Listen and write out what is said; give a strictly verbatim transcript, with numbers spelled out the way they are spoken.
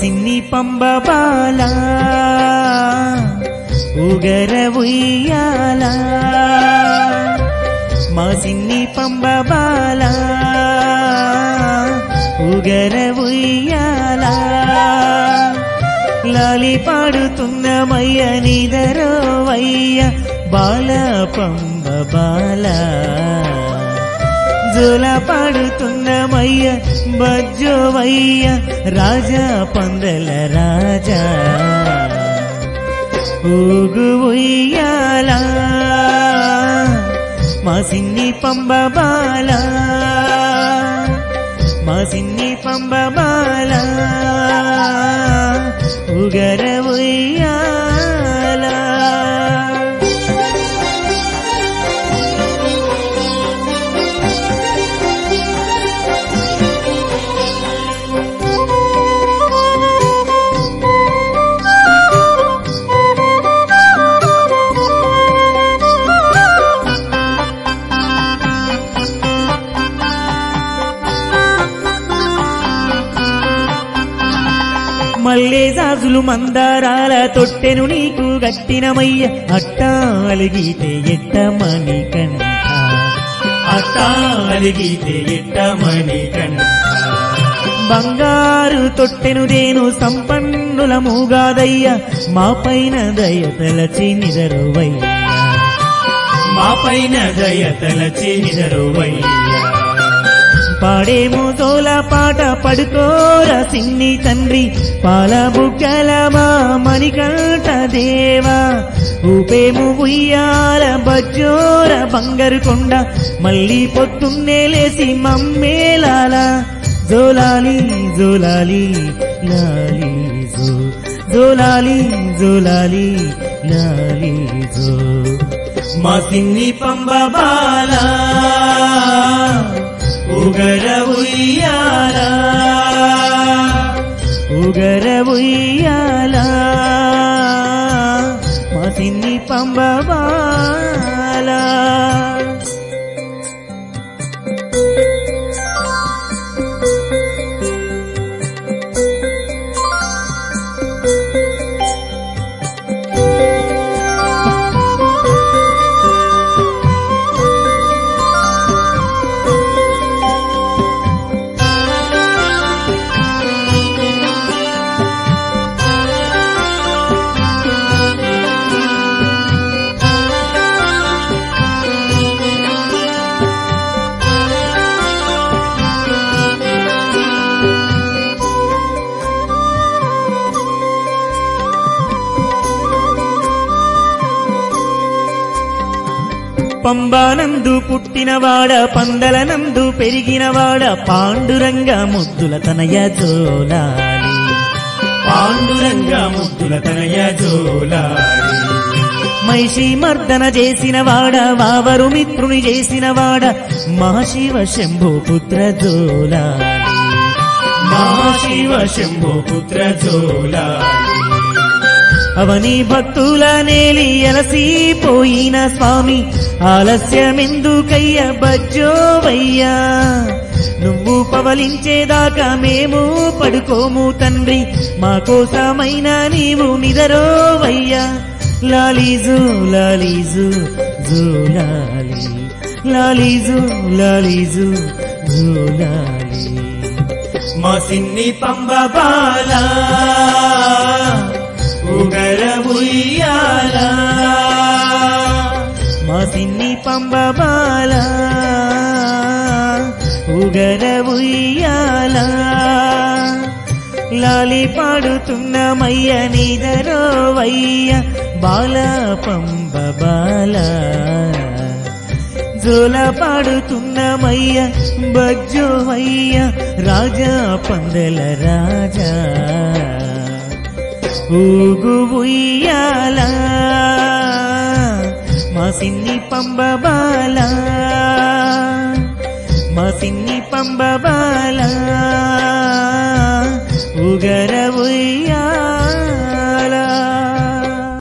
సిన్ని పంబ బాల ఉగర ఉయ్యాల మా సిన్ని పంబ బాల ఉగర ఉయ్యాల లాలి పాడుతున్నమయ్య నిదరోవయ్య బాల పంబ బాల జోల పాడుతున్నమయ్య బజ్జోవయ్య రాజా పందల రాజా ఊగు ఉయ్యాల మా సిన్ని పంబ బాల మా సిన్ని పంబ బాల ఉగర ఉయ్యాల మల్లె జాజులు మందారాల తొట్టెను నీకు గట్టినమయ్య అట్టా అలిగితే ఎట్టమని కంట అట్టా అలిగితే ఎట్టమని కంట బంగారు తొట్టెను దేను సంపన్నుల మూగాదయ్య మా పైన దయ తలచి నిదరువయ్య మా పైన దయ తలచి నిదరువయ్య పాడేమో జోల పాట పడుకోర సిన్ని తండ్రి పాల బుగ్గల మా మణికంఠ దేవా ఊపేము ఉయ్యాల బజ్జోర బంగారు కొండ మళ్ళీ పొద్దున్నే లేసి మమ్మేలాల జోలాలి జోలాలి లాలి జో జోలాలి జోలాలి లాలి జో మా సిన్ని పంబ బాల ఉగర ఉయ్యాల ఉగర ఉయ్యాల మా సిన్ని పంబ బాల పంబానందు పుట్టినవాడ పందలనందు పెరిగినవాడ పాండురంగ ముద్దుల తనయ జోలాలి పాండురంగ ముద్దుల తనయ జోలాలి మైషి మర్దన చేసినవాడ వావరు మిత్రుని చేసినవాడ మహాశివ శంభో పుత్ర జోలాలి మహాశివ శంభో పుత్ర జోలాలి అవని భక్తుల నేలి అలసిపోయిన స్వామి ఆలస్యమెందుకయ్య బజ్జోవయ్యా నువ్వు పవలించేదాకా మేము పడుకోము తండ్రి మా కోసమైన నీవు నిదరోవయ్యా లాలీజు లాలీజు జోలాలి లాలీజు లాలీజు జోలాలి మా సిన్ని పంబ బాల ఉగర ఉయ్యాల మా సిన్ని పంబ బాల ఉగర ఉయ్యాల లాలి పాడుతున్నమయ్య నిదరోవయ్య బాల పంబ బాల జోల పాడుతున్నమయ్య బజ్జోవయ్య రాజా పందల రాజా ఊగు ఉయ్యాల మా సిన్ని పంబ బాల మా సిన్ని పంబ బాల ఉగర ఉయ్యాల